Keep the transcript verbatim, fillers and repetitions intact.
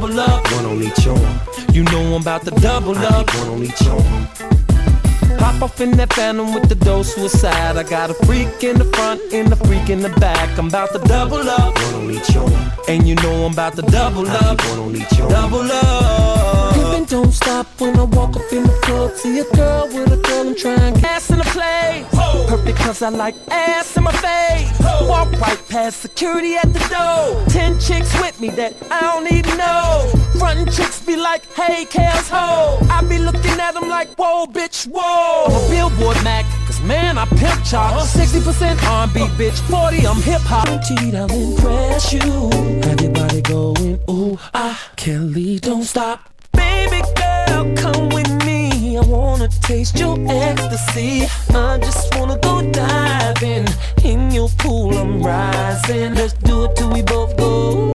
double up. One on each arm. You know I'm about to double I up. need one on each arm. Hop off in that phantom with the dough suicide. I got a freak in the front and a freak in the back. I'm about to double up. One on each arm. And you know I'm about to double I up. need one on each arm. Double up. Pimpin' don't stop when I walk up in the club. See a girl with a girl, I'm trying ass in the play. Perfect cause I like ass in my face. Walk right past security at the door. Ten chicks with me that I don't even know. Frontin' chicks be like, hey, Kels ho. I be looking at them like, whoa, bitch, whoa. I'm a Billboard Mac, cause man, I pimp chop. sixty percent R and B, bitch, forty, I'm hip hop. Cheat, I'll impress you. Have your body going, ooh, ah, Kelly, don't stop. Baby girl, come with me. I wanna taste your ecstasy. I just wanna go diving in your pool. I'm rising. Let's do it till we both go.